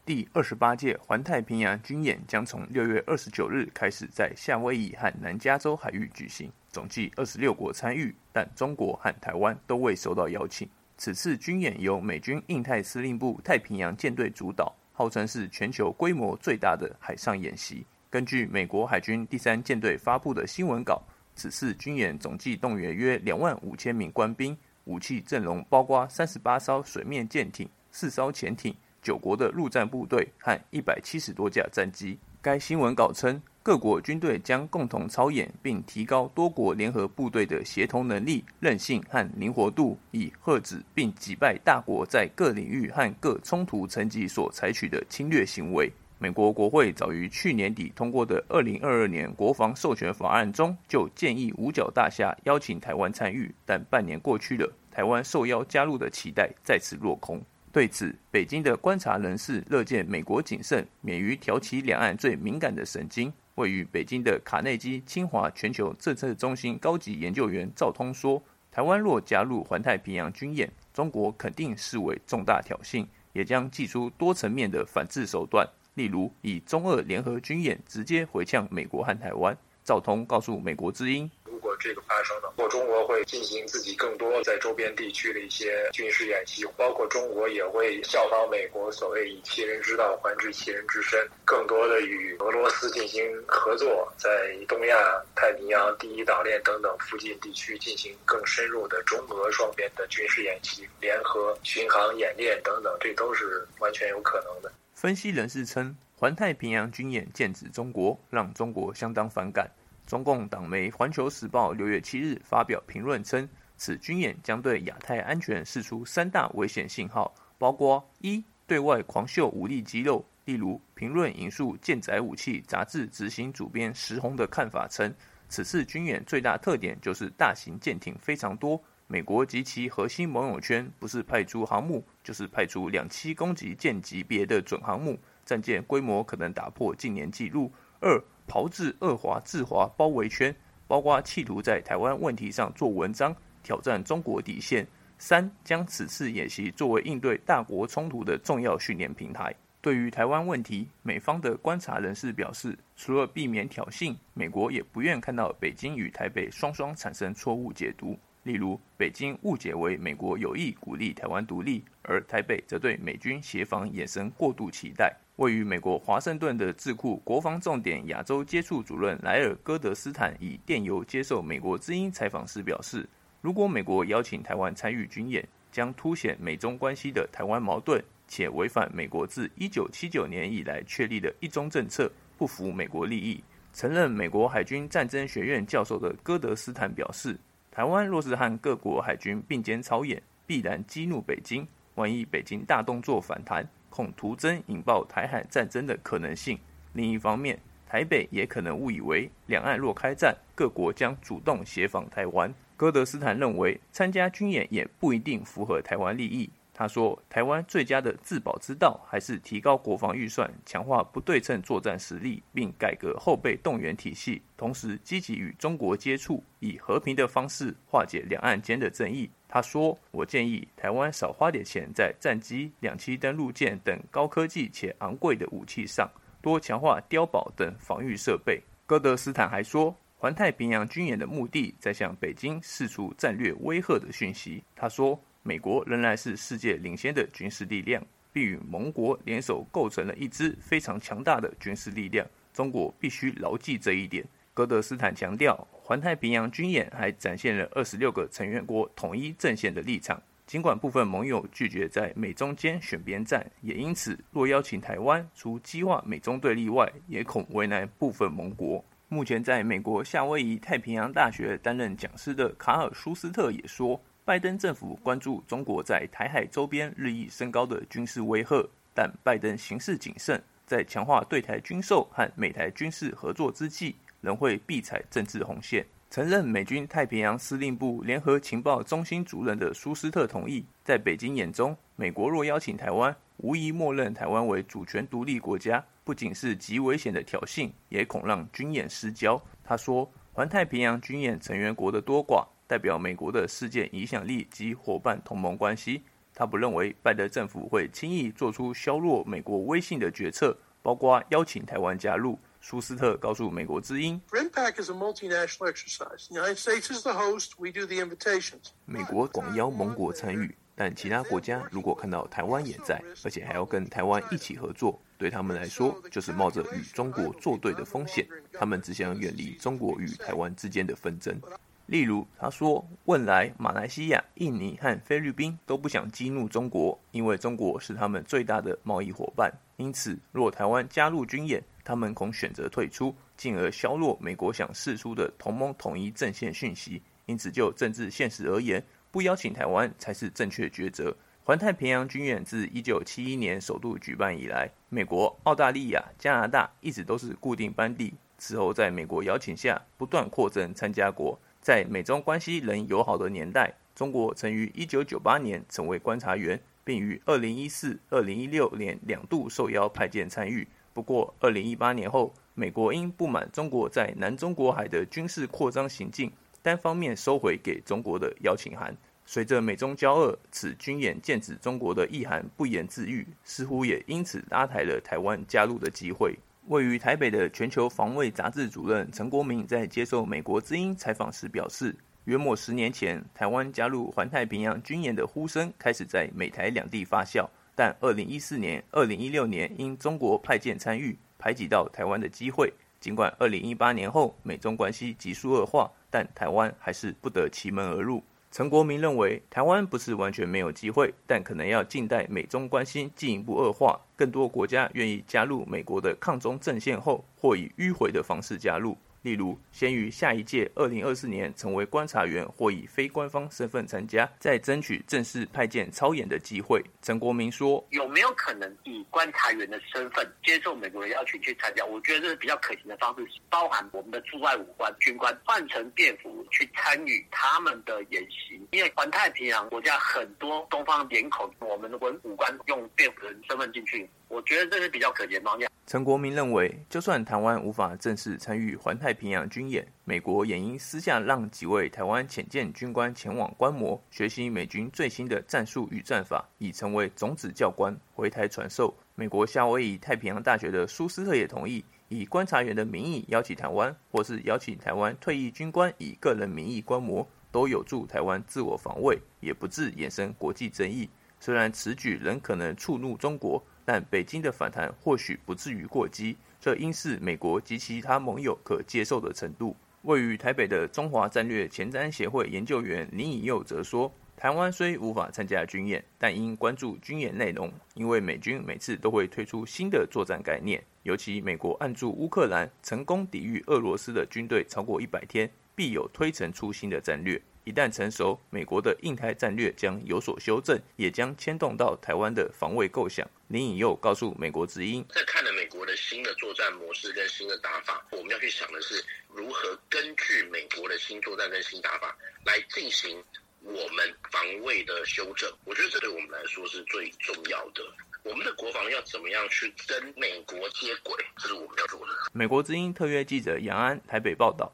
第28届环太平洋军演将从6月29日开始在夏威夷和南加州海域举行，总计26国参与，但中国和台湾都未收到邀请。此次军演由美军印太司令部太平洋舰队主导，号称是全球规模最大的海上演习。根据美国海军第3舰队发布的新闻稿，此次军演总计动员约25000名官兵，武器阵容包括38艘水面舰艇、4艘潜艇、9国的陆战部队和170多架战机。该新闻稿称，各国军队将共同操演，并提高多国联合部队的协同能力、韧性和灵活度，以遏止并击败大国在各领域和各冲突层级所采取的侵略行为。美国国会早于去年底通过的2022年国防授权法案中，就建议五角大厦邀请台湾参与，但半年过去了，台湾受邀加入的期待再次落空。对此，北京的观察人士乐见美国谨慎，免于挑起两岸最敏感的神经。位于北京的卡内基清华全球政策中心高级研究员赵通说，台湾若加入环太平洋军演，中国肯定视为重大挑衅，也将祭出多层面的反制手段，例如以中俄联合军演直接回呛美国和台湾。赵通告诉美国之音， 如果这个发生了，中国会进行自己更多在周边地区的一些军事演习，包括中国也会效仿美国所谓以其人之道还治其人之身，更多的与俄罗斯进行合作，在东亚、太平洋、第一岛链等等附近地区进行更深入的中俄双边的军事演习、联合巡航演练等等，这都是完全有可能的。 分析人士称，环太平洋军演剑指中国，让中国相当反感。中共党媒《环球时报》6月7日发表评论称，此军演将对亚太安全释出3大危险信号，包括1、对外狂秀武力肌肉，例如评论引述舰载武器杂志执行主编石洪的看法称，此次军演最大特点就是大型舰艇非常多，美国及其核心盟友圈不是派出航母，就是派出2栖攻击舰级别的准航母，战舰规模可能打破近年纪录。2、炮制俄华制华包围圈，包括企图在台湾问题上做文章，挑战中国底线。3、将此次演习作为应对大国冲突的重要训练平台。对于台湾问题，美方的观察人士表示，除了避免挑衅，美国也不愿看到北京与台北双双产生错误解读。例如，北京误解为美国有意鼓励台湾独立，而台北则对美军协防衍生过度期待。位于美国华盛顿的智库国防重点亚洲接触主任莱尔·戈德斯坦以电邮接受美国之音采访时表示，如果美国邀请台湾参与军演，将凸显美中关系的台湾矛盾，且违反美国自1979年以来确立的一中政策，不符美国利益。曾任美国海军战争学院教授的戈德斯坦表示，台湾若是和各国海军并肩操演，必然激怒北京，万一北京大动作反弹，恐徒增引爆台海战争的可能性。另一方面，台北也可能误以为两岸若开战，各国将主动协防台湾。戈德斯坦认为，参加军演也不一定符合台湾利益。他说，台湾最佳的自保之道还是提高国防预算，强化不对称作战实力，并改革后备动员体系，同时积极与中国接触，以和平的方式化解两岸间的争议。他说，我建议台湾少花点钱在战机、2栖登陆舰等高科技且昂贵的武器上，多强化碉堡等防御设备。戈德斯坦还说，环太平洋军演的目的在向北京释出战略威吓的讯息。他说，美国仍然是世界领先的军事力量，并与盟国联手构成了一支非常强大的军事力量。中国必须牢记这一点。戈德斯坦强调，环太平洋军演还展现了26个成员国统一阵线的立场。尽管部分盟友拒绝在美中间选边站，也因此若邀请台湾，除激化美中对立外，也恐为难部分盟国。目前在美国夏威夷太平洋大学担任讲师的卡尔·舒斯特也说，拜登政府关注中国在台海周边日益升高的军事威吓，但拜登行事谨慎，在强化对台军售和美台军事合作之际，仍会避踩政治红线。曾任美军太平洋司令部联合情报中心主任的舒斯特同意，在北京眼中，美国若邀请台湾，无疑默认台湾为主权独立国家，不仅是极危险的挑衅，也恐让军演失焦。他说，环太平洋军演成员国的多寡，代表美国的世界影响力及伙伴同盟关系。 他不认为拜登政府会轻易做出削弱美国威信的决策，包括邀请台湾加入。舒斯特告诉美国之音 ，RIMPAC is a multinational exercise. The United States is the host. We do the invitations. 美国广邀盟国参与，但其他国家如果看到台湾也在，而且还要跟台湾一起合作，对他们来说就是冒着与中国作对的风险。他们只想远离中国与台湾之间的纷争。例如，他说，汶莱、马来西亚、印尼和菲律宾都不想激怒中国，因为中国是他们最大的贸易伙伴。因此，若台湾加入军演，他们恐选择退出，进而削弱美国想释出的同盟统一阵线讯息。因此，就政治现实而言，不邀请台湾才是正确抉择。环太平洋军演自1971年首度举办以来，美国、澳大利亚、加拿大一直都是固定班底。此后，在美国邀请下，不断扩增参加国。在美中关系仍友好的年代，中国曾于1998年成为观察员，并于2014、2016年2度受邀派舰参与。不过，2018年后，美国因不满中国在南中国海的军事扩张行径，单方面收回给中国的邀请函。随着美中交恶，此军演剑指中国的意涵不言自喻，似乎也因此拉抬了台湾加入的机会。位于台北的全球防卫杂志主任陈国明在接受美国之音采访时表示，约莫10年前，台湾加入环太平洋军演的呼声开始在美台两地发酵，但2014年、2016年因中国派舰参与，排挤到台湾的机会。尽管2018年后美中关系急速恶化，但台湾还是不得其门而入。陈国明认为，台湾不是完全没有机会，但可能要静待美中关系进一步恶化，更多国家愿意加入美国的抗中阵线后，或以迂回的方式加入。例如，先于下一届2024年成为观察员，或以非官方身份参加，再争取正式派舰操演的机会。陈国明说：“ 有没有可能以观察员的身份接受美国的邀请去参加？我觉得这是比较可行的方式，包含我们的驻外武官、军官换成便服去参与他们的演习。因为环太平洋国家很多东方脸孔，我们的武官用便服的身份进去，我觉得这是比较可行的方向。” 陈国明认为，就算台湾无法正式参与环太平洋军演，美国也应私下让几位台湾潜舰军官前往观摩，学习美军最新的战术与战法，以成为种子教官，回台传授。美国夏威夷太平洋大学的舒斯特也同意，以观察员的名义邀请台湾，或是邀请台湾退役军官以个人名义观摩，都有助台湾自我防卫，也不致衍生国际争议。虽然此举仍可能触怒中国，但北京的反弹或许不至于过激，这应是美国及其他盟友可接受的程度。位于台北的中华战略前瞻协会研究员林以佑则说，台湾虽无法参加军演，但应关注军演内容，因为美军每次都会推出新的作战概念，尤其美国按住乌克兰成功抵御俄罗斯的军队超过100天，必有推陈出新的战略。一旦成熟，美国的印太战略将有所修正，也将牵动到台湾的防卫构想。林颖佑告诉美国之音， 在看了美国的新的作战模式跟新的打法，我们要去想的是如何根据美国的新作战跟新打法来进行我们防卫的修正。我觉得这对我们来说是最重要的。我们的国防要怎么样去跟美国接轨，这是我们要做的。 美国之音特约记者杨安台北报道。